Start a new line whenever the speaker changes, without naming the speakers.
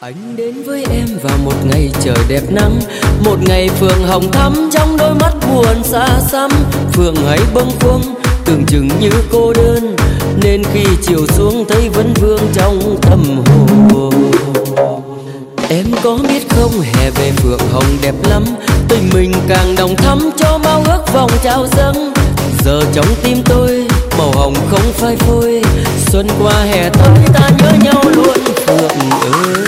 Anh đến với em vào một ngày trời đẹp nắng, một ngày phượng hồng thắm trong đôi mắt buồn xa xăm. Phượng hay bâng khuâng tưởng chừng như cô đơn, nên khi chiều xuống thấy vấn vương trong tâm hồn. Em có biết không, hè về phượng hồng đẹp lắm, tình mình càng nồng thắm cho bao ước vọng trao dâng. Giờ trong tim tôi màu hồng không phai phôi, xuân qua hè tới ta nhớ nhau luôn Phượng ơi.